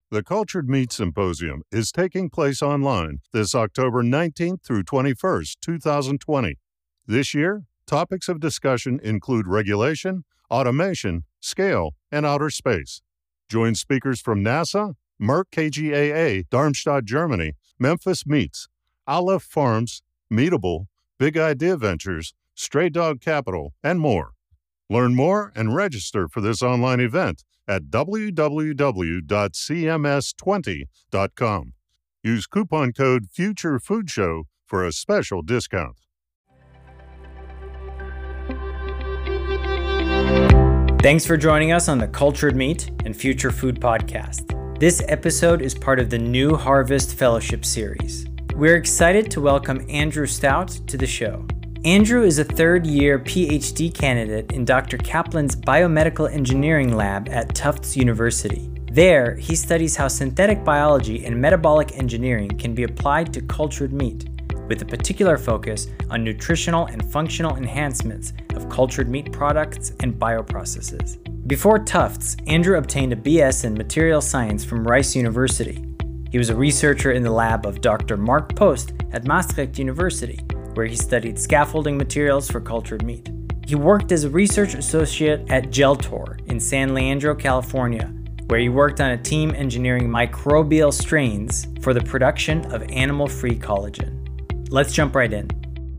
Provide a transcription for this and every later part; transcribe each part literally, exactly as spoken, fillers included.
The Cultured Meat Symposium is taking place online this October nineteenth through twenty-first, two thousand twenty. This year, topics of discussion include regulation, automation, scale, and outer space. Join speakers from NASA, Merck K G A A, Darmstadt, Germany, Memphis Meats, Aleph Farms, Meatable, Big Idea Ventures, Stray Dog Capital, and more. Learn more and register for this online event at w w w dot c m s twenty dot com. Use coupon code FUTUREFOODSHOW for a special discount. Thanks for joining us on the Cultured Meat and Future Food podcast. This episode is part of the New Harvest Fellowship Series. We're excited to welcome Andrew Stout to the show. Andrew is a third-year P H D candidate in Doctor Kaplan's Biomedical Engineering Lab at Tufts University. There, he studies how synthetic biology and metabolic engineering can be applied to cultured meat, with a particular focus on nutritional and functional enhancements of cultured meat products and bioprocesses. Before Tufts, Andrew obtained a B S in Material Science from Rice University. He was a researcher in the lab of Doctor Mark Post at Maastricht University, where he studied scaffolding materials for cultured meat. He worked as a research associate at Geltor in San Leandro, California, where he worked on a team engineering microbial strains for the production of animal-free collagen. Let's jump right in.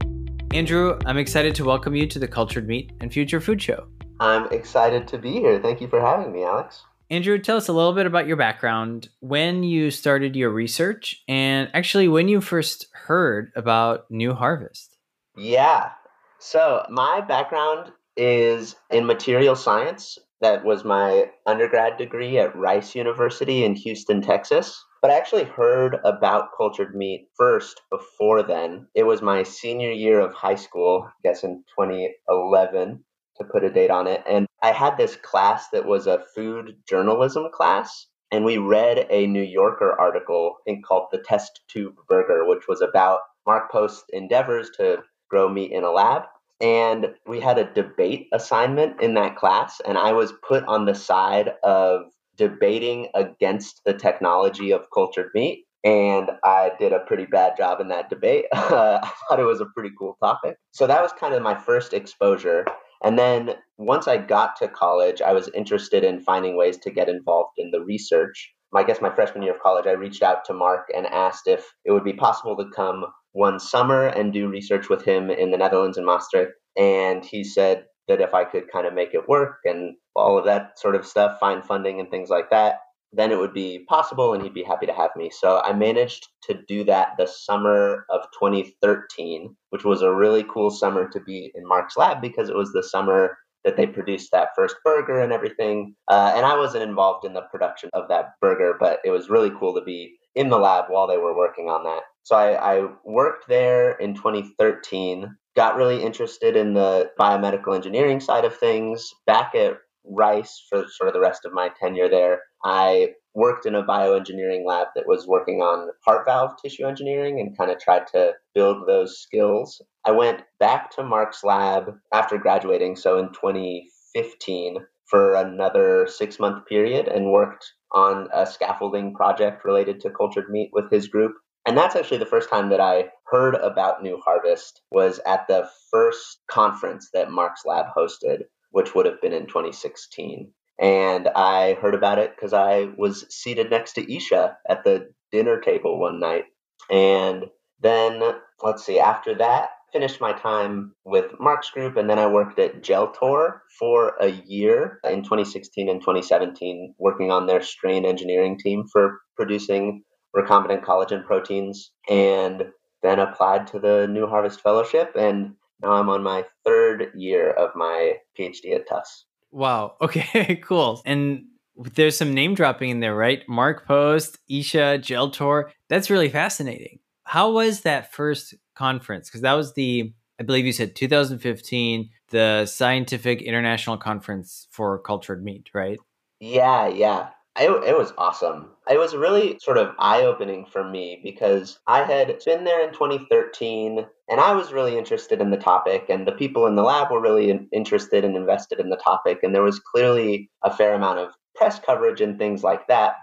Andrew, I'm excited to welcome you to the Cultured Meat and Future Food Show. I'm excited to be here. Thank you for having me, Alex. Andrew, tell us a little bit about your background, when you started your research, and actually when you first heard about New Harvest. Yeah. So my background is in material science. That was my undergrad degree at Rice University in Houston, Texas. But I actually heard about cultured meat first before then. It was my senior year of high school, I guess in twenty eleven, to put a date on it. And I had this class that was a food journalism class. And we read a New Yorker article, I think called The Test Tube Burger, which was about Mark Post's endeavors to grow meat in a lab. And we had a debate assignment in that class. And I was put on the side of debating against the technology of cultured meat. And I did a pretty bad job in that debate. Uh, I thought it was a pretty cool topic. So that was kind of my first exposure. And then once I got to college, I was interested in finding ways to get involved in the research. I guess my freshman year of college, I reached out to Mark and asked if it would be possible to come one summer and do research with him in the Netherlands in Maastricht. And he said that if I could kind of make it work and all of that sort of stuff, find funding and things like that, then it would be possible and he'd be happy to have me. So I managed to do that the summer of twenty thirteen, which was a really cool summer to be in Mark's lab because it was the summer that they produced that first burger and everything. Uh, and I wasn't involved in the production of that burger, but it was really cool to be in the lab while they were working on that. So I, I worked there in twenty thirteen, got really interested in the biomedical engineering side of things. Back at Rice for sort of the rest of my tenure there, I worked in a bioengineering lab that was working on heart valve tissue engineering and kind of tried to build those skills. I went back to Mark's lab after graduating, so in twenty fifteen, for another six-month period and worked on a scaffolding project related to cultured meat with his group. And that's actually the first time that I heard about New Harvest was at the first conference that Mark's lab hosted, which would have been in twenty sixteen. And I heard about it because I was seated next to Isha at the dinner table one night. And then, let's see, after that, finished my time with Mark's group, and then I worked at Geltor for a year in twenty sixteen and twenty seventeen, working on their strain engineering team for producing recombinant collagen proteins, and then applied to the New Harvest Fellowship, and now I'm on my third year of my PhD at Tufts. Wow. Okay, cool. And there's some name dropping in there, right? Mark Post, Isha, Geltor. That's really fascinating. How was that first conference? Because that was the, I believe you said two thousand fifteen, the Scientific International Conference for Cultured Meat, right? Yeah, yeah. It, it was awesome. It was really sort of eye-opening for me because I had been there in twenty thirteen and I was really interested in the topic, and the people in the lab were really in, interested and invested in the topic. And there was clearly a fair amount of press coverage and things like that. But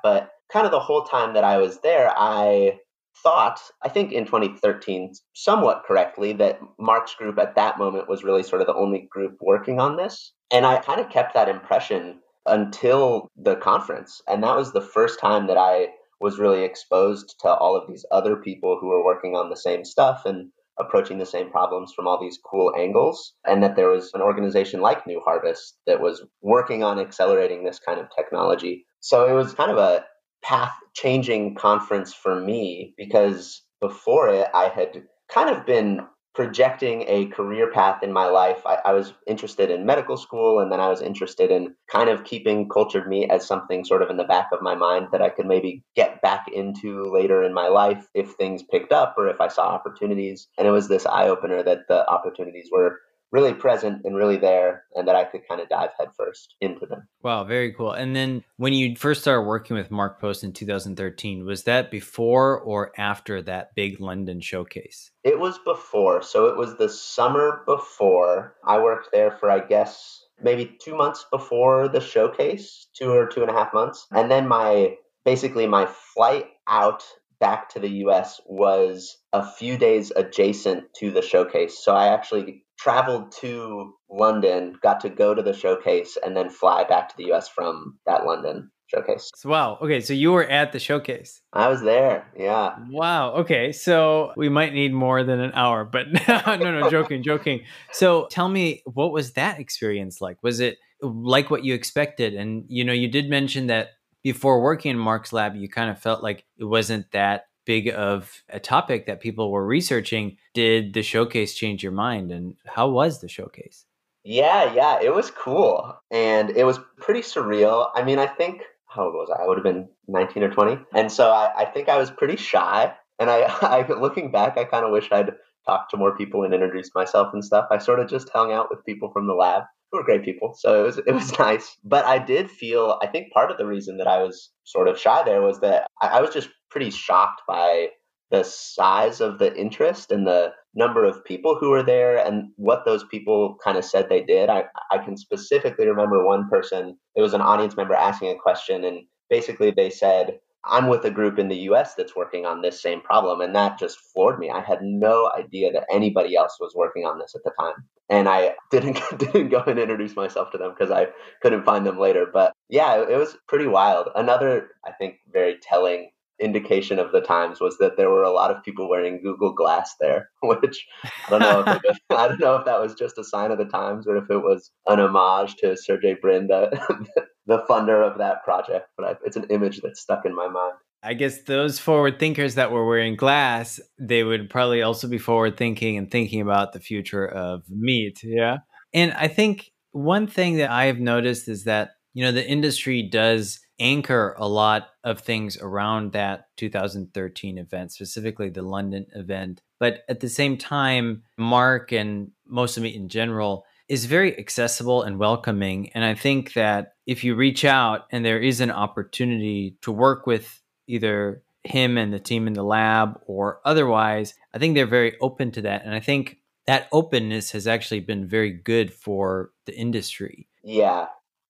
kind of the whole time that I was there, I thought, I think in twenty thirteen, somewhat correctly, that Mark's group at that moment was really sort of the only group working on this. And I kind of kept that impression until the conference. And that was the first time that I was really exposed to all of these other people who were working on the same stuff and approaching the same problems from all these cool angles, and that there was an organization like New Harvest that was working on accelerating this kind of technology. So it was kind of a path-changing conference for me, because before it, I had kind of been projecting a career path in my life. I, I was interested in medical school, and then I was interested in kind of keeping cultured meat as something sort of in the back of my mind that I could maybe get back into later in my life if things picked up or if I saw opportunities. And it was this eye-opener that the opportunities were really present and really there, and that I could kind of dive headfirst into them. Wow, very cool. And then when you first started working with Mark Post in two thousand thirteen, was that before or after that big London showcase? It was before. So it was the summer before. I worked there for, I guess, maybe two months before the showcase, two or two and a half months. And then my, basically my flight out back to the U S was a few days adjacent to the showcase. So I actually traveled to London, got to go to the showcase, and then fly back to the U S from that London showcase. So, wow. Okay. So you were at the showcase. I was there. Yeah. Wow. Okay. So we might need more than an hour, but no, no, joking, joking. So tell me, what was that experience like? Was it like what you expected? And, you know, you did mention that before working in Mark's lab, you kind of felt like it wasn't that big of a topic that people were researching. Did the showcase change your mind? And how was the showcase? Yeah, yeah, it was cool. And it was pretty surreal. I mean, I think, how old was I? I would have been nineteen or twenty. And so I, I think I was pretty shy. And I, I looking back, I kind of wish I'd talked to more people and introduced myself and stuff. I sort of just hung out with people from the lab who were great people. So it was it was nice. But I did feel, I think part of the reason that I was sort of shy there was that I, I was just pretty shocked by the size of the interest and the number of people who were there and what those people kind of said they did. I, I can specifically remember one person, it was an audience member asking a question, and basically they said, I'm with a group in the U S that's working on this same problem. And that just floored me. I had no idea that anybody else was working on this at the time. And I didn't didn't go and introduce myself to them because I couldn't find them later. But yeah, it, it was pretty wild. Another, I think, very telling indication of the times was that there were a lot of people wearing Google Glass there, which I don't know if it, I don't know if that was just a sign of the times or if it was an homage to Sergey Brin, the, the funder of that project. But I, it's an image that's stuck in my mind. I guess those forward thinkers that were wearing glass, they would probably also be forward thinking and thinking about the future of meat. Yeah. And I think one thing that I've noticed is that, you know, the industry does anchor a lot of things around that two thousand thirteen event, specifically the London event. But at the same time, Mark and Most of Meat in general is very accessible and welcoming. And I think that if you reach out and there is an opportunity to work with either him and the team in the lab or otherwise, I think they're very open to that. And I think that openness has actually been very good for the industry. Yeah.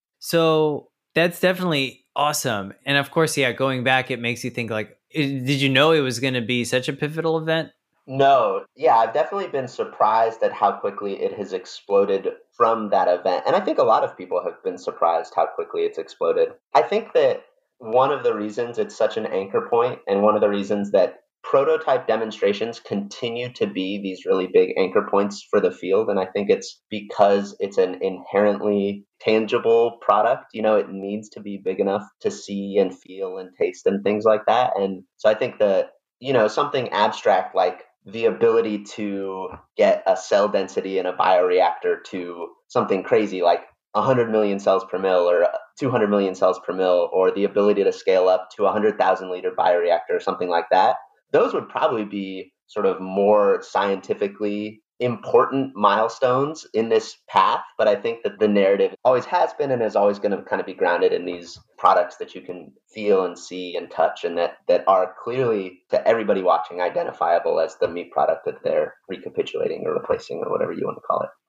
So that's definitely awesome. And of course, yeah, going back, it makes you think like, did you know it was going to be such a pivotal event? No. Yeah, I've definitely been surprised at how quickly it has exploded from that event. And I think a lot of people have been surprised how quickly it's exploded. I think that one of the reasons it's such an anchor point, and one of the reasons that prototype demonstrations continue to be these really big anchor points for the field. And I think it's because it's an inherently tangible product. You know, it needs to be big enough to see and feel and taste and things like that. And so I think that, you know, something abstract like the ability to get a cell density in a bioreactor to something crazy like one hundred million cells per mil or two hundred million cells per mil, or the ability to scale up to a one hundred thousand liter bioreactor or something like that, those would probably be sort of more scientifically important milestones in this path. But I think that the narrative always has been and is always going to kind of be grounded in these products that you can feel and see and touch, and that, that are clearly to everybody watching identifiable as the meat product that they're recapitulating or replacing or whatever you want to call it.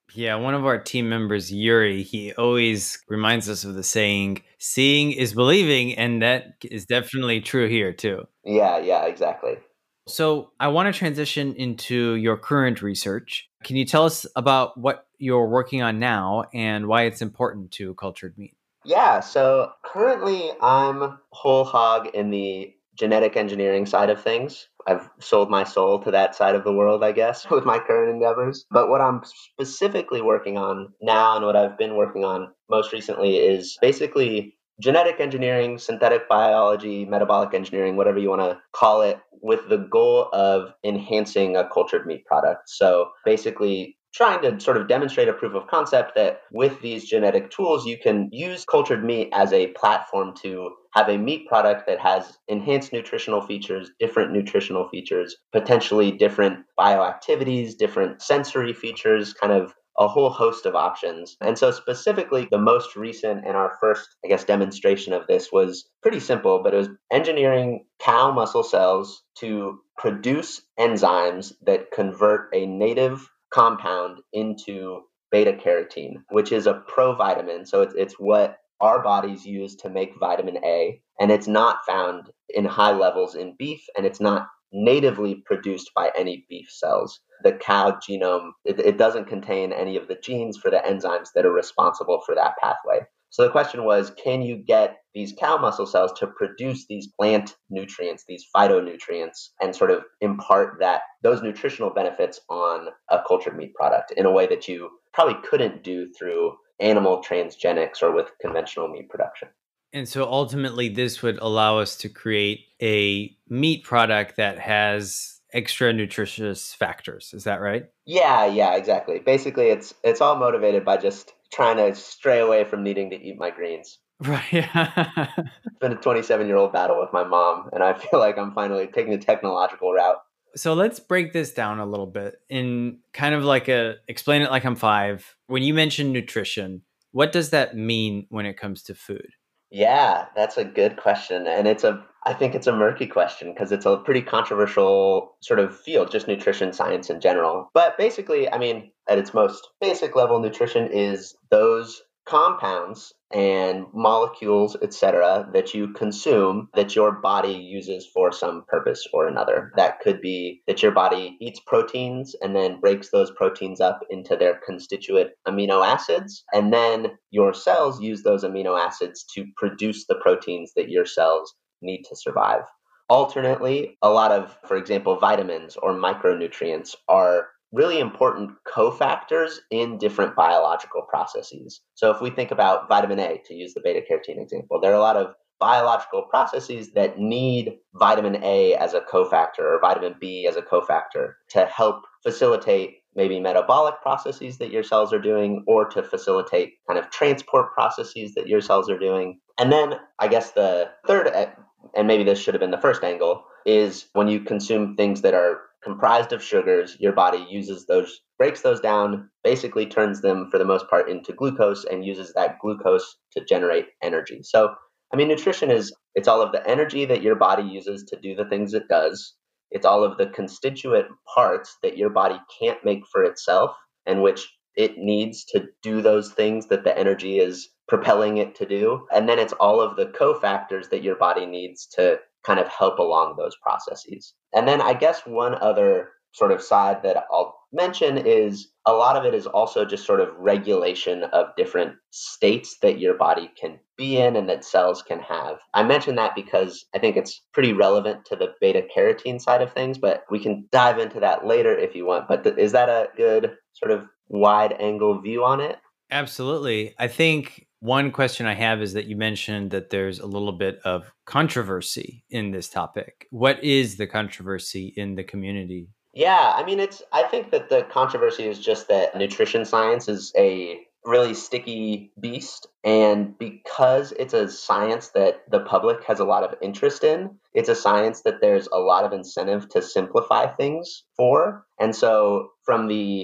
Yeah, one of our team members, Yuri, he always reminds us of the saying, seeing is believing, and that is definitely true here too. Yeah, yeah, exactly. So I want to transition into your current research. Can you tell us about what you're working on now and why it's important to cultured meat? Yeah, so currently I'm whole hog in the genetic engineering side of things. I've sold my soul to that side of the world, I guess, with my current endeavors. But what I'm specifically working on now and what I've been working on most recently is basically genetic engineering, synthetic biology, metabolic engineering, whatever you want to call it, with the goal of enhancing a cultured meat product. So basically, trying to sort of demonstrate a proof of concept that with these genetic tools, you can use cultured meat as a platform to have a meat product that has enhanced nutritional features, different nutritional features, potentially different bioactivities, different sensory features, kind of a whole host of options. And so specifically, the most recent and our first, I guess, demonstration of this was pretty simple, but it was engineering cow muscle cells to produce enzymes that convert a native compound into beta carotene, which is a provitamin. So it's, it's what our bodies use to make vitamin A, and it's not found in high levels in beef, and it's not natively produced by any beef cells. The cow genome, it, it doesn't contain any of the genes for the enzymes that are responsible for that pathway. So the question was, can you get these cow muscle cells to produce these plant nutrients, these phytonutrients, and sort of impart that those nutritional benefits on a cultured meat product in a way that you probably couldn't do through animal transgenics or with conventional meat production? And so ultimately, this would allow us to create a meat product that has extra nutritious factors. Is that right? Yeah, yeah, exactly. Basically, it's it's all motivated by just trying to stray away from needing to eat my greens. Right. It's been a twenty-seven year old battle with my mom, and I feel like I'm finally taking the technological route. So let's break this down a little bit in kind of like a explain it like I'm five. When you mention nutrition, what does that mean when it comes to food? Yeah, that's a good question. And it's a, I think it's a murky question because it's a pretty controversial sort of field, just nutrition science in general. But basically, I mean, at its most basic level, nutrition is those compounds and molecules, et cetera, that you consume that your body uses for some purpose or another. That could be that your body eats proteins and then breaks those proteins up into their constituent amino acids. And then your cells use those amino acids to produce the proteins that your cells need to survive. Alternately, a lot of, for example, vitamins or micronutrients are really important cofactors in different biological processes. So if we think about vitamin A, to use the beta carotene example, there are a lot of biological processes that need vitamin A as a cofactor or vitamin B as a cofactor to help facilitate maybe metabolic processes that your cells are doing or to facilitate kind of transport processes that your cells are doing. And then I guess the third, and maybe this should have been the first angle, is when you consume things that are comprised of sugars, your body uses those, breaks those down, basically turns them for the most part into glucose and uses that glucose to generate energy. So, I mean, nutrition is, it's all of the energy that your body uses to do the things it does. It's all of the constituent parts that your body can't make for itself and which it needs to do those things that the energy is propelling it to do. And then it's all of the cofactors that your body needs to kind of help along those processes. And then I guess one other sort of side that I'll mention is a lot of it is also just sort of regulation of different states that your body can be in and that cells can have. I mention that because I think it's pretty relevant to the beta carotene side of things, but we can dive into that later if you want. But th- is that a good sort of wide angle view on it? Absolutely. I think one question I have is that you mentioned that there's a little bit of controversy in this topic. What is the controversy in the community? Yeah, I mean, it's, I think that the controversy is just that nutrition science is a really sticky beast. And because it's a science that the public has a lot of interest in, it's a science that there's a lot of incentive to simplify things for. And so from the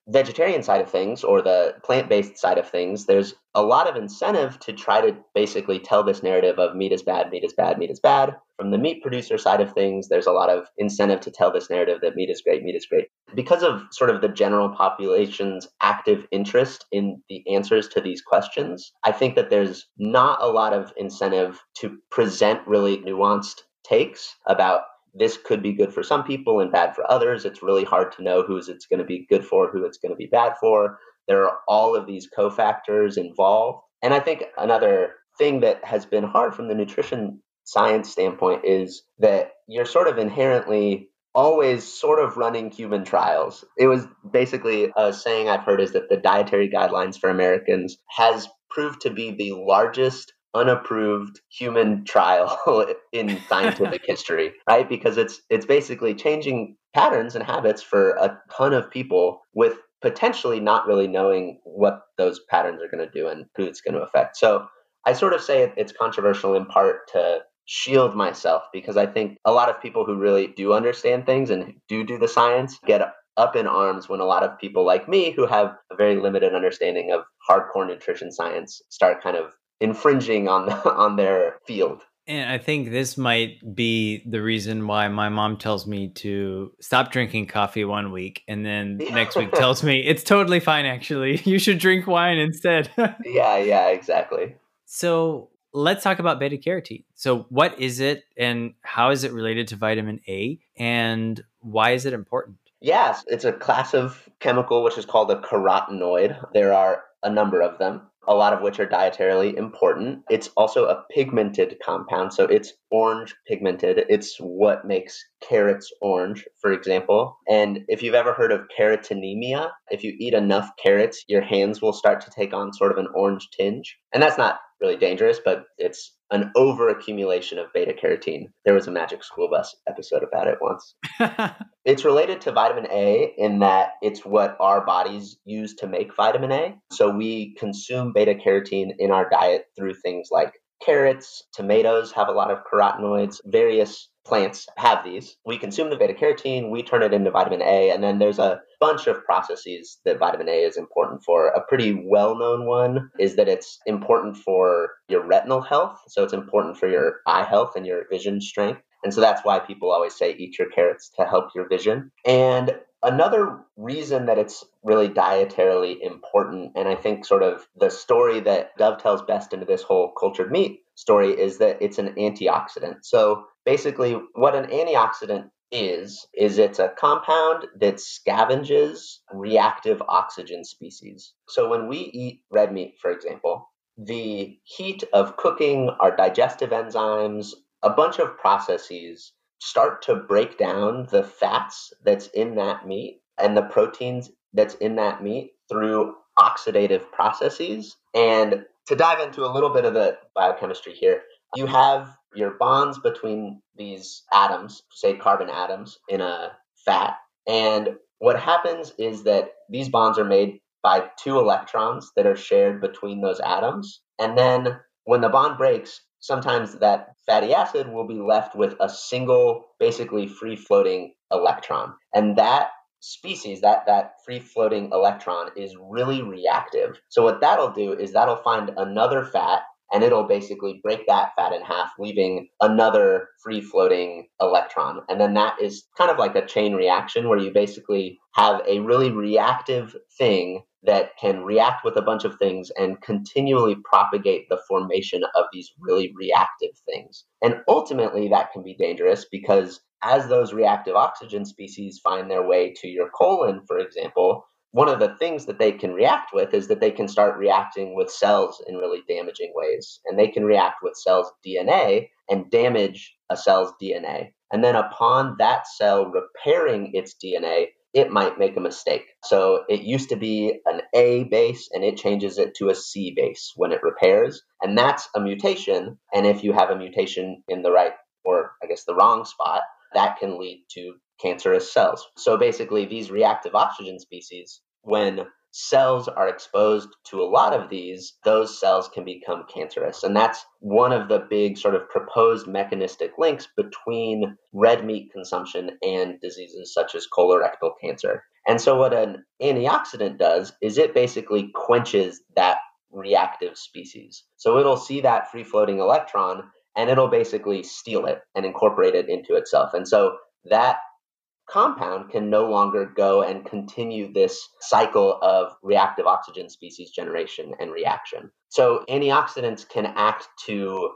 vegetarian side of things or the plant-based side of things, there's a lot of incentive to try to basically tell this narrative of meat is bad, meat is bad, meat is bad. From the meat producer side of things, there's a lot of incentive to tell this narrative that meat is great, meat is great. Because of sort of the general population's active interest in the answers to these questions, I think that there's not a lot of incentive to present really nuanced takes about this could be good for some people and bad for others. It's really hard to know who's it's going to be good for, who it's going to be bad for. There are all of these cofactors involved. And I think another thing that has been hard from the nutrition science standpoint is that you're sort of inherently always sort of running human trials. It was basically a saying I've heard is that the dietary guidelines for Americans has proved to be the largest unapproved human trial in scientific history, right? Because it's it's basically changing patterns and habits for a ton of people with potentially not really knowing what those patterns are going to do and who it's going to affect. So I sort of say it's controversial in part to shield myself, because I think a lot of people who really do understand things and do do the science get up in arms when a lot of people like me who have a very limited understanding of hardcore nutrition science start kind of infringing on the, on their field. And I think this might be the reason why my mom tells me to stop drinking coffee one week and then next week tells me it's totally fine, actually. You should drink wine instead. Yeah, yeah, exactly. So let's talk about beta carotene. So what is it and how is it related to vitamin A and why is it important? Yes, it's a class of chemical which is called a carotenoid. There are a number of them, a lot of which are dietarily important. It's also a pigmented compound, so it's orange pigmented. It's what makes carrots orange, for example. And if you've ever heard of carotenemia, if you eat enough carrots, your hands will start to take on sort of an orange tinge. And that's not really dangerous, but it's an overaccumulation of beta carotene. There was a Magic School Bus episode about it once. It's related to vitamin A in that it's what our bodies use to make vitamin A. So we consume beta carotene in our diet through things like carrots, tomatoes have a lot of carotenoids, various plants have these. We consume the beta carotene, we turn it into vitamin A, and then there's a bunch of processes that vitamin A is important for. A pretty well-known one is that it's important for your retinal health, so it's important for your eye health and your vision strength. And so that's why people always say eat your carrots to help your vision. And another reason that it's really dietarily important, and I think sort of the story that dovetails best into this whole cultured meat story, is that it's an antioxidant. So basically what an antioxidant is, is it's a compound that scavenges reactive oxygen species. So when we eat red meat, for example, the heat of cooking, our digestive enzymes, a bunch of processes start to break down the fats that's in that meat and the proteins that's in that meat through oxidative processes. And to dive into a little bit of the biochemistry here, you have your bonds between these atoms, say carbon atoms, in a fat. And what happens is that these bonds are made by two electrons that are shared between those atoms. And then when the bond breaks, sometimes that fatty acid will be left with a single, basically free-floating electron. And that species, that, that free-floating electron, is really reactive. So what that'll do is that'll find another fat, and it'll basically break that fat in half, leaving another free-floating electron. And then that is kind of like a chain reaction where you basically have a really reactive thing that can react with a bunch of things and continually propagate the formation of these really reactive things. And ultimately, that can be dangerous because as those reactive oxygen species find their way to your colon, for example, one of the things that they can react with is that they can start reacting with cells in really damaging ways. And they can react with cells' D N A and damage a cell's D N A. And then upon that cell repairing its D N A, it might make a mistake. So it used to be an A base and it changes it to a C base when it repairs. And that's a mutation. And if you have a mutation in the right, or I guess the wrong spot, that can lead to cancerous cells. So basically these reactive oxygen species, when cells are exposed to a lot of these, those cells can become cancerous. And that's one of the big sort of proposed mechanistic links between red meat consumption and diseases such as colorectal cancer. And so what an antioxidant does is it basically quenches that reactive species. So it'll see that free-floating electron and it'll basically steal it and incorporate it into itself. And so that compound can no longer go and continue this cycle of reactive oxygen species generation and reaction. So antioxidants can act to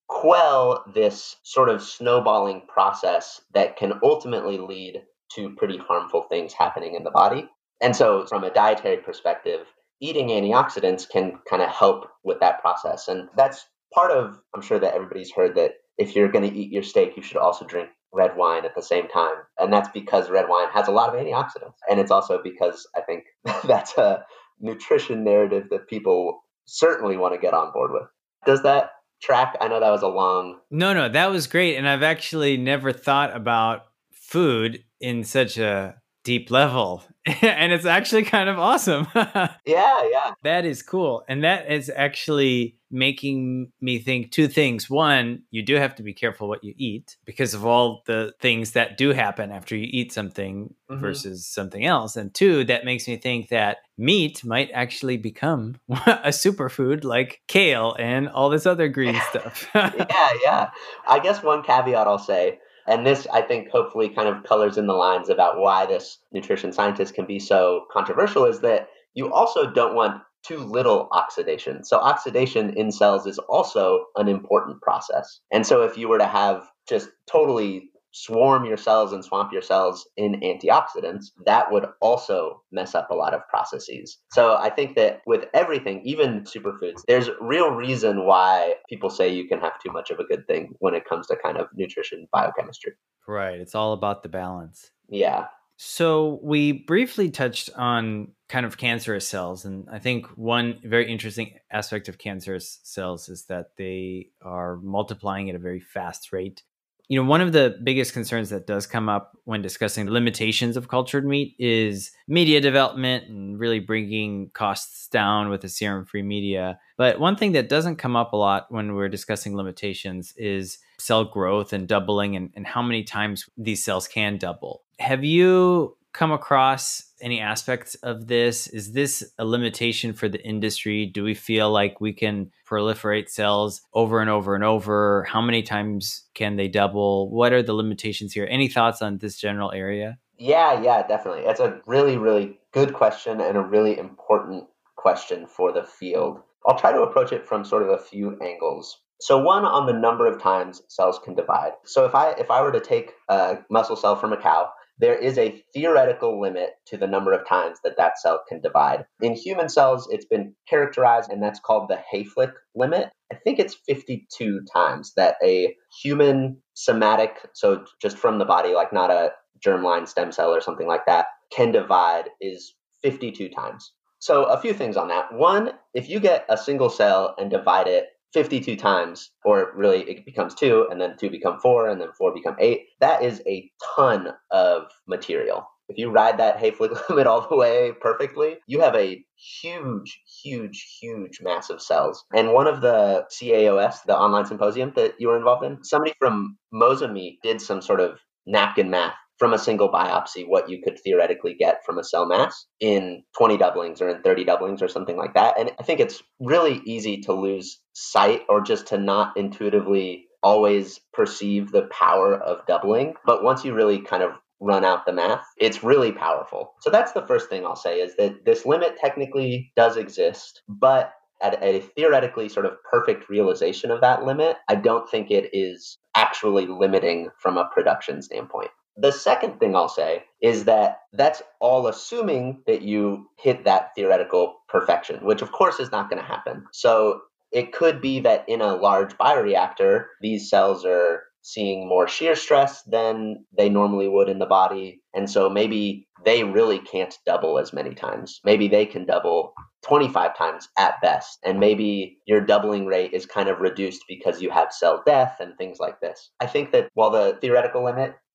quell this sort of snowballing process that can ultimately lead to pretty harmful things happening in the body. And so from a dietary perspective, eating antioxidants can kind of help with that process. And that's part of, I'm sure that everybody's heard that if you're going to eat your steak, you should also drink red wine at the same time. And that's because red wine has a lot of antioxidants. And it's also because I think that's a nutrition narrative that people certainly want to get on board with. Does that track? I know that was a long... No, no, that was great. And I've actually never thought about food in such a deep level. And it's actually kind of awesome. yeah, yeah. That is cool. And that is actually making me think two things. One, you do have to be careful what you eat because of all the things that do happen after you eat something mm-hmm. versus something else. And two, that makes me think that meat might actually become a superfood like kale and all this other green stuff. yeah, yeah. I guess one caveat I'll say, and this, I think, hopefully kind of colors in the lines about why this nutrition scientist can be so controversial, is that you also don't want too little oxidation. So oxidation in cells is also an important process. And so if you were to have just totally swarm your cells and swamp your cells in antioxidants, that would also mess up a lot of processes. So I think that with everything, even superfoods, there's real reason why people say you can have too much of a good thing when it comes to kind of nutrition biochemistry. Right. It's all about the balance. Yeah. So we briefly touched on kind of cancerous cells. And I think one very interesting aspect of cancerous cells is that they are multiplying at a very fast rate. You know, one of the biggest concerns that does come up when discussing the limitations of cultured meat is media development and really bringing costs down with the serum-free media. But one thing that doesn't come up a lot when we're discussing limitations is cell growth and doubling and, and how many times these cells can double. Have you come across any aspects of this? Is this a limitation for the industry? Do we feel like we can proliferate cells over and over and over? How many times can they double? What are the limitations here? Any thoughts on this general area? Yeah, yeah, definitely. It's a really, really good question and a really important question for the field. I'll try to approach it from sort of a few angles. So one, on the number of times cells can divide. So if I if I were to take a muscle cell from a cow, there is a theoretical limit to the number of times that that cell can divide. In human cells, it's been characterized, and that's called the Hayflick limit. I think it's fifty-two times that a human somatic, so just from the body, like not a germline stem cell or something like that, can divide is fifty-two times. So a few things on that. One, if you get a single cell and divide it fifty-two times, or really it becomes two, and then two become four, and then four become eight, that is a ton of material. If you ride that Hayflick limit all the way perfectly, you have a huge, huge, huge mass of cells. And one of the C A O S, the online symposium that you were involved in, somebody from Mozambique did some sort of napkin math from a single biopsy, what you could theoretically get from a cell mass in twenty doublings or in thirty doublings or something like that. And I think it's really easy to lose sight or just to not intuitively always perceive the power of doubling. But once you really kind of run out the math, it's really powerful. So that's the first thing I'll say, is that this limit technically does exist, but at a theoretically sort of perfect realization of that limit, I don't think it is actually limiting from a production standpoint. The second thing I'll say is that that's all assuming that you hit that theoretical perfection, which of course is not going to happen. So it could be that in a large bioreactor, these cells are seeing more shear stress than they normally would in the body. And so maybe they really can't double as many times. Maybe they can double twenty-five times at best. And maybe your doubling rate is kind of reduced because you have cell death and things like this. I think that while the theoretical limit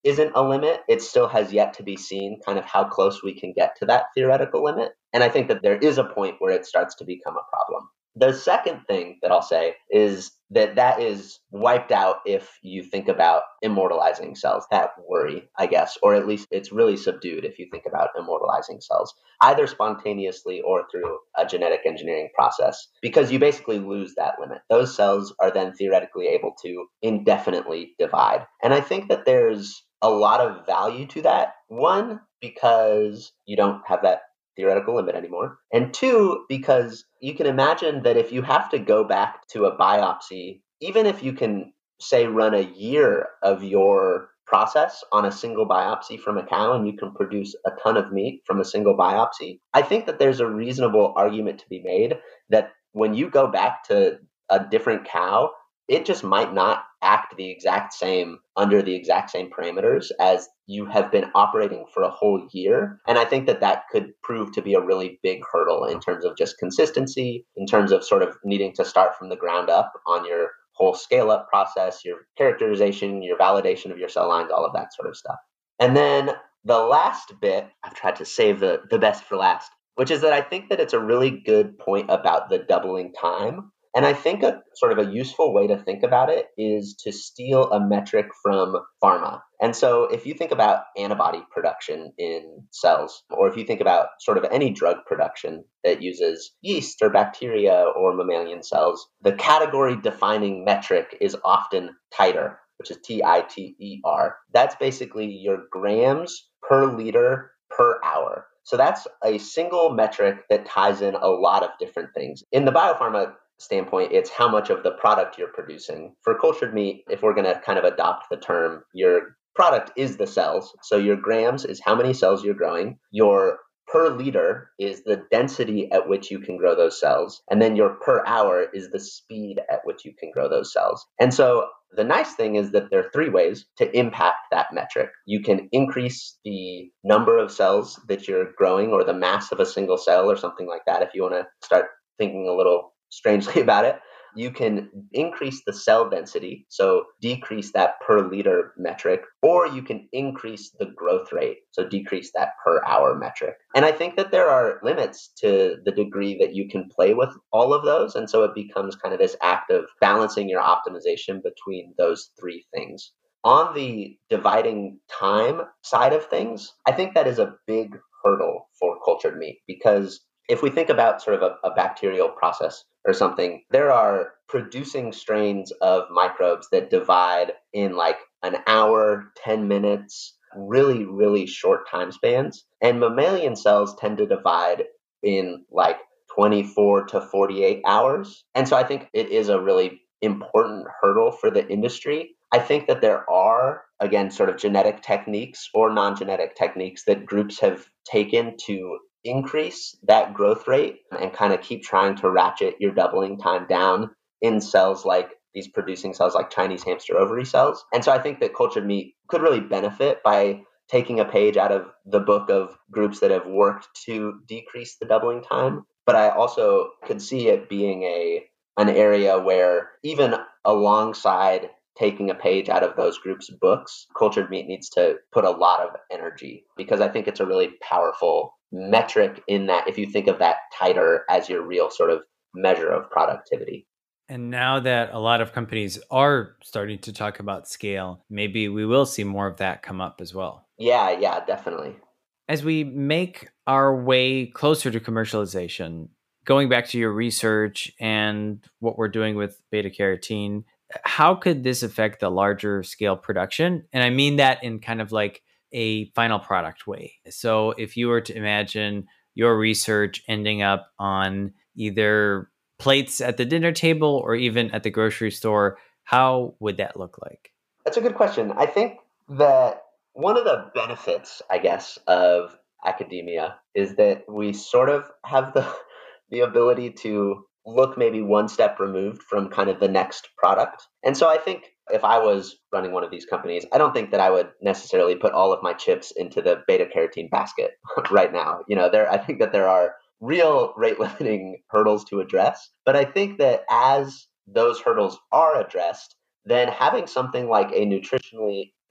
isn't a limit. It still has yet to be seen kind of how close we can get to that theoretical limit. And I think that there is a point where it starts to become a problem. The second thing that I'll say is that that is wiped out if you think about immortalizing cells. That worry, I guess, or at least it's really subdued if you think about immortalizing cells, either spontaneously or through a genetic engineering process, because you basically lose that limit. Those cells are then theoretically able to indefinitely divide. And I think that there's a lot of value to that. One, because you don't have that theoretical limit anymore. And two, because you can imagine that if you have to go back to a biopsy, even if you can, say, run a year of your process on a single biopsy from a cow and you can produce a ton of meat from a single biopsy, I think that there's a reasonable argument to be made that when you go back to a different cow, it just might not act the exact same under the exact same parameters as you have been operating for a whole year. And I think that that could prove to be a really big hurdle in terms of just consistency, in terms of sort of needing to start from the ground up on your whole scale-up process, your characterization, your validation of your cell lines, all of that sort of stuff. And then the last bit, I've tried to save the, the best for last, which is that I think that it's a really good point about the doubling time. And I think a sort of a useful way to think about it is to steal a metric from pharma. And so if you think about antibody production in cells, or if you think about sort of any drug production that uses yeast or bacteria or mammalian cells, the category defining metric is often titer, which is T I T E R. That's basically your grams per liter per hour. So that's a single metric that ties in a lot of different things. In the biopharma standpoint, it's how much of the product you're producing. For cultured meat, if we're going to kind of adopt the term, your product is the cells. So your grams is how many cells you're growing. Your per liter is the density at which you can grow those cells. And then your per hour is the speed at which you can grow those cells. And so the nice thing is that there are three ways to impact that metric. You can increase the number of cells that you're growing, or the mass of a single cell or something like that, if you want to start thinking a little strangely about it. You can increase the cell density, so decrease that per liter metric, or you can increase the growth rate, so decrease that per hour metric. And I think that there are limits to the degree that you can play with all of those. And so it becomes kind of this act of balancing your optimization between those three things. On the dividing time side of things, I think that is a big hurdle for cultured meat, because if we think about sort of a, a bacterial process or something, there are producing strains of microbes that divide in like an hour, ten minutes, really, really short time spans. And mammalian cells tend to divide in like twenty-four to forty-eight hours. And so I think it is a really important hurdle for the industry. I think that there are, again, sort of genetic techniques or non-genetic techniques that groups have taken to increase that growth rate and kind of keep trying to ratchet your doubling time down in cells like these producing cells like Chinese hamster ovary cells. And so I think that cultured meat could really benefit by taking a page out of the book of groups that have worked to decrease the doubling time. But I also could see it being a an area where even alongside taking a page out of those groups' books, cultured meat needs to put a lot of energy, because I think it's a really powerful metric in that if you think of that titer as your real sort of measure of productivity. And now that a lot of companies are starting to talk about scale, maybe we will see more of that come up as well. Yeah, yeah, definitely. As we make our way closer to commercialization, going back to your research and what we're doing with beta carotene, how could this affect the larger scale production? And I mean that in kind of like a final product way. So if you were to imagine your research ending up on either plates at the dinner table or even at the grocery store, how would that look like? That's a good question. I think that one of the benefits, I guess, of academia is that we sort of have the the ability to look maybe one step removed from kind of the next product. And so I think if I was running one of these companies, I don't think that I would necessarily put all of my chips into the beta carotene basket right now. You know, there I think that there are real rate limiting hurdles to address. But I think that as those hurdles are addressed, then having something like a nutritionally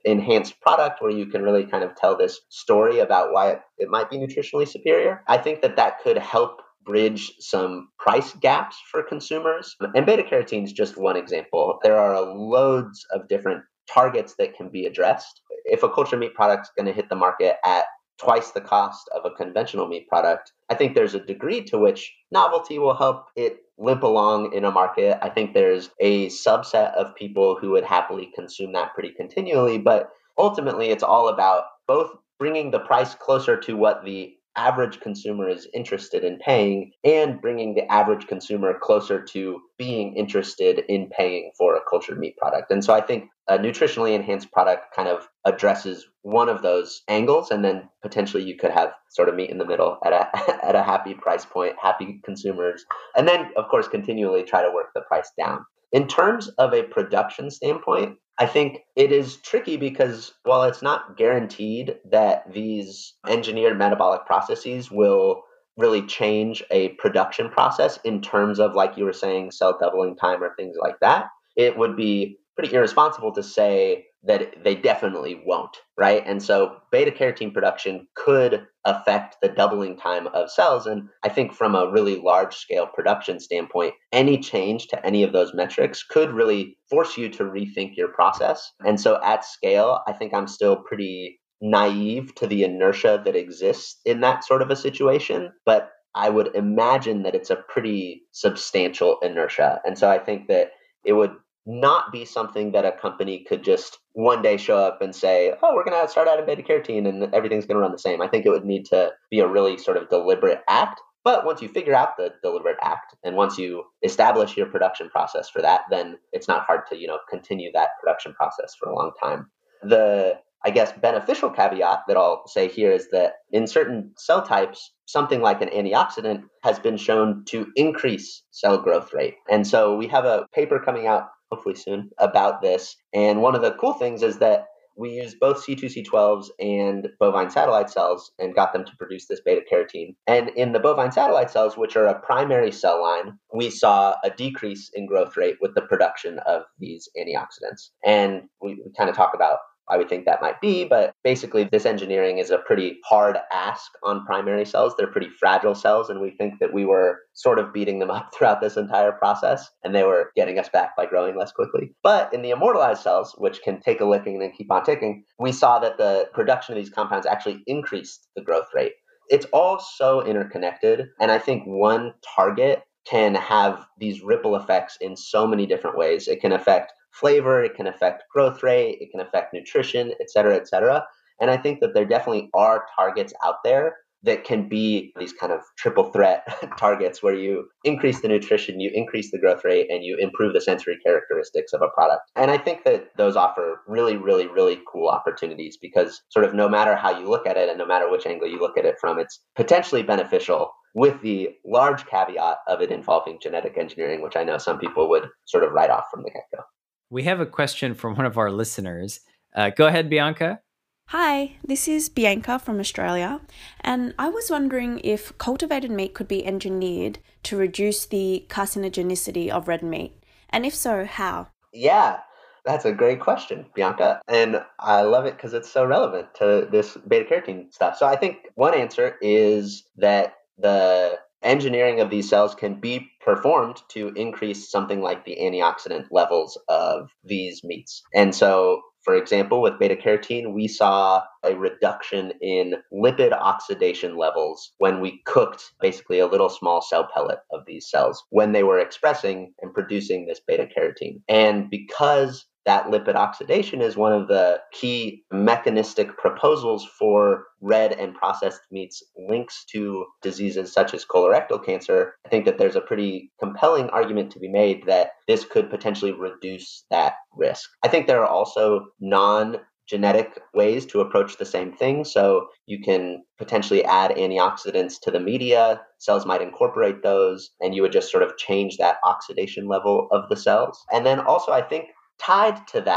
enhanced product where you can really kind of tell this story about why it, it might be nutritionally superior, I think that that could help bridge some price gaps for consumers. And beta carotene is just one example. There are loads of different targets that can be addressed. If a cultured meat product is going to hit the market at twice the cost of a conventional meat product, I think there's a degree to which novelty will help it limp along in a market. I think there's a subset of people who would happily consume that pretty continually, but ultimately it's all about both bringing the price closer to what the average consumer is interested in paying and bringing the average consumer closer to being interested in paying for a cultured meat product. And so I think a nutritionally enhanced product kind of addresses one of those angles, and then potentially you could have sort of meat in the middle at a at a happy price point, happy consumers, and then of course continually try to work the price down. In terms of a production standpoint, I think it is tricky because while it's not guaranteed that these engineered metabolic processes will really change a production process in terms of, like you were saying, cell doubling time or things like that, it would be pretty irresponsible to say that they definitely won't, right? And so beta carotene production could affect the doubling time of cells. And I think from a really large scale production standpoint, any change to any of those metrics could really force you to rethink your process. And so at scale, I think I'm still pretty naive to the inertia that exists in that sort of a situation. But I would imagine that it's a pretty substantial inertia. And so I think that it would not be something that a company could just one day show up and say, oh, we're going to start adding beta carotene and everything's going to run the same. I think it would need to be a really sort of deliberate act. But once you figure out the deliberate act and once you establish your production process for that, then it's not hard to, you know, continue that production process for a long time. The, I guess, beneficial caveat that I'll say here is that in certain cell types, something like an antioxidant has been shown to increase cell growth rate. And so we have a paper coming out hopefully soon about this. And one of the cool things is that we used both C two C twelves and bovine satellite cells and got them to produce this beta carotene. And in the bovine satellite cells, which are a primary cell line, we saw a decrease in growth rate with the production of these antioxidants. And we, we kind of talk about why we think that might be, but basically this engineering is a pretty hard ask on primary cells. They're pretty fragile cells, and we think that we were sort of beating them up throughout this entire process, and they were getting us back by growing less quickly. But in the immortalized cells, which can take a licking and then keep on ticking, we saw that the production of these compounds actually increased the growth rate. It's all so interconnected, and I think one target can have these ripple effects in so many different ways. It can affect flavor, it can affect growth rate, it can affect nutrition, et cetera, et cetera. And I think that there definitely are targets out there that can be these kind of triple threat targets where you increase the nutrition, you increase the growth rate, and you improve the sensory characteristics of a product. And I think that those offer really, really, really cool opportunities because sort of no matter how you look at it and no matter which angle you look at it from, it's potentially beneficial with the large caveat of it involving genetic engineering, which I know some people would sort of write off from the get-go. We have a question from one of our listeners. Uh, go ahead, Bianca. Hi, this is Bianca from Australia, and I was wondering if cultivated meat could be engineered to reduce the carcinogenicity of red meat, and if so, how? Yeah, that's a great question, Bianca, and I love it because it's so relevant to this beta-carotene stuff. So I think one answer is that the engineering of these cells can be performed to increase something like the antioxidant levels of these meats. And so, for example, with beta-carotene, we saw a reduction in lipid oxidation levels when we cooked basically a little small cell pellet of these cells when they were expressing and producing this beta-carotene. And because that lipid oxidation is one of the key mechanistic proposals for red and processed meats links to diseases such as colorectal cancer, I think that there's a pretty compelling argument to be made that this could potentially reduce that risk. I think there are also non genetic ways to approach the same thing. So you can potentially add antioxidants to the media. Cells might incorporate those, and you would just sort of change that oxidation level of the cells. And then also, I think tied to that,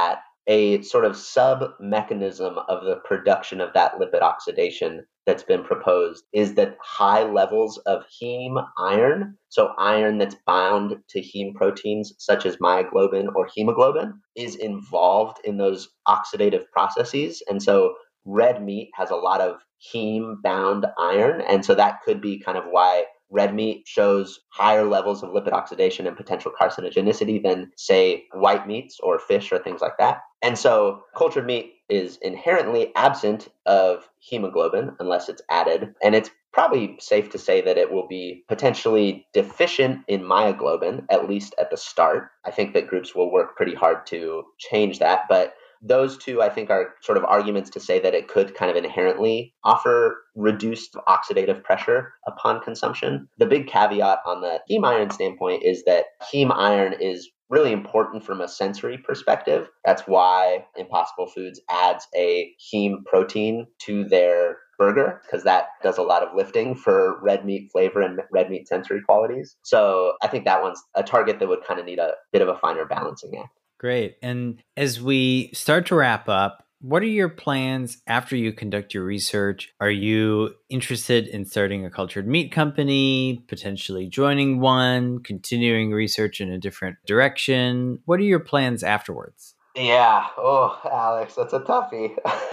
a sort of sub-mechanism of the production of that lipid oxidation that's been proposed is that high levels of heme iron, so iron that's bound to heme proteins such as myoglobin or hemoglobin, is involved in those oxidative processes. And so red meat has a lot of heme-bound iron, and so that could be kind of why red meat shows higher levels of lipid oxidation and potential carcinogenicity than, say, white meats or fish or things like that. And so cultured meat is inherently absent of hemoglobin unless it's added. And it's probably safe to say that it will be potentially deficient in myoglobin, at least at the start. I think that groups will work pretty hard to change that. But those two, I think, are sort of arguments to say that it could kind of inherently offer reduced oxidative pressure upon consumption. The big caveat on the heme iron standpoint is that heme iron is really important from a sensory perspective. That's why Impossible Foods adds a heme protein to their burger, because that does a lot of lifting for red meat flavor and red meat sensory qualities. So I think that one's a target that would kind of need a bit of a finer balancing act. Great. And as we start to wrap up, what are your plans after you conduct your research? Are you interested in starting a cultured meat company, potentially joining one, continuing research in a different direction? What are your plans afterwards? Yeah. Oh, Alex, that's a toughie.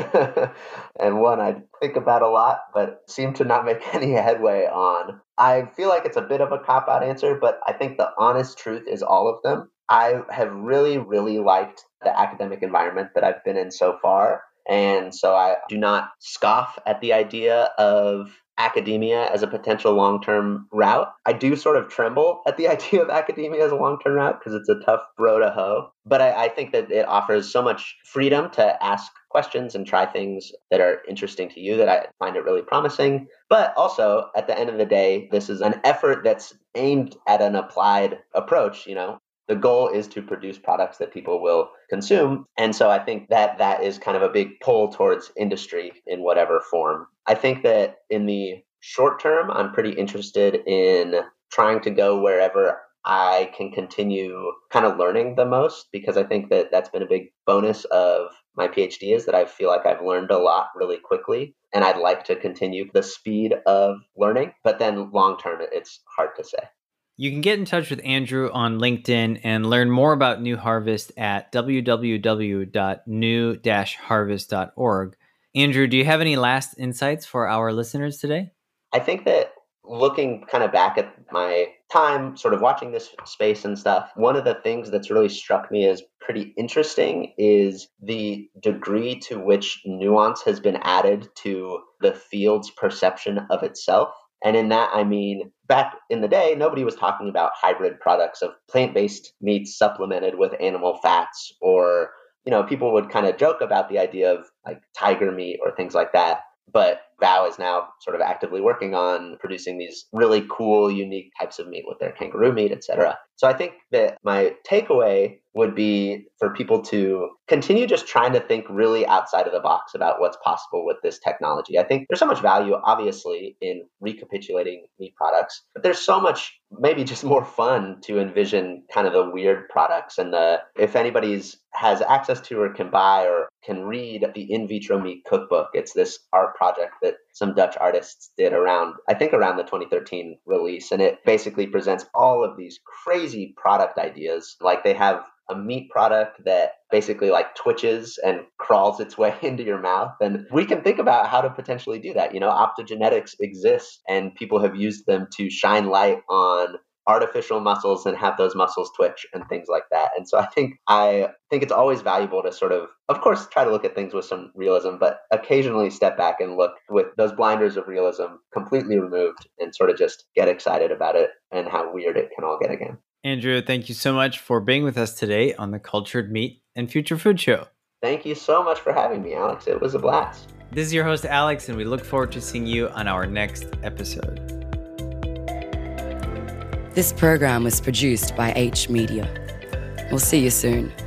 And one I think about a lot, but seem to not make any headway on. I feel like it's a bit of a cop-out answer, but I think the honest truth is all of them. I have really, really liked the academic environment that I've been in so far. And so I do not scoff at the idea of academia as a potential long-term route. I do sort of tremble at the idea of academia as a long-term route because it's a tough row to hoe. But I, I think that it offers so much freedom to ask questions and try things that are interesting to you that I find it really promising. But also, at the end of the day, this is an effort that's aimed at an applied approach, you know. The goal is to produce products that people will consume. And so I think that that is kind of a big pull towards industry in whatever form. I think that in the short term, I'm pretty interested in trying to go wherever I can continue kind of learning the most, because I think that that's been a big bonus of my PhD is that I feel like I've learned a lot really quickly. And I'd like to continue the speed of learning. But then long term, it's hard to say. You can get in touch with Andrew on LinkedIn and learn more about New Harvest at w w w dot new dash harvest dot org. Andrew, do you have any last insights for our listeners today? I think that looking kind of back at my time, sort of watching this space and stuff, one of the things that's really struck me as pretty interesting is the degree to which nuance has been added to the field's perception of itself. And in that, I mean, back in the day, nobody was talking about hybrid products of plant-based meats supplemented with animal fats, or, you know, people would kind of joke about the idea of like tiger meat or things like that. But Vow is now sort of actively working on producing these really cool, unique types of meat with their kangaroo meat, et cetera. So I think that my takeaway would be for people to continue just trying to think really outside of the box about what's possible with this technology. I think there's so much value, obviously, in recapitulating meat products, but there's so much, maybe just more fun to envision kind of the weird products. And the if anybody's has access to or can buy or can read the In Vitro Meat Cookbook, it's this art project that some Dutch artists did around, I think around the twenty thirteen release. And it basically presents all of these crazy product ideas. Like they have a meat product that basically like twitches and crawls its way into your mouth. And we can think about how to potentially do that. You know, optogenetics exists and people have used them to shine light on artificial muscles and have those muscles twitch and things like that. And so I think I think it's always valuable to sort of, of course, try to look at things with some realism, but occasionally step back and look with those blinders of realism completely removed and sort of just get excited about it and how weird it can all get again. Andrew, thank you so much for being with us today on the Cultured Meat and Future Food Show. Thank you so much for having me, Alex. It was a blast. This is your host, Alex, and we look forward to seeing you on our next episode. This program was produced by H Media. We'll see you soon.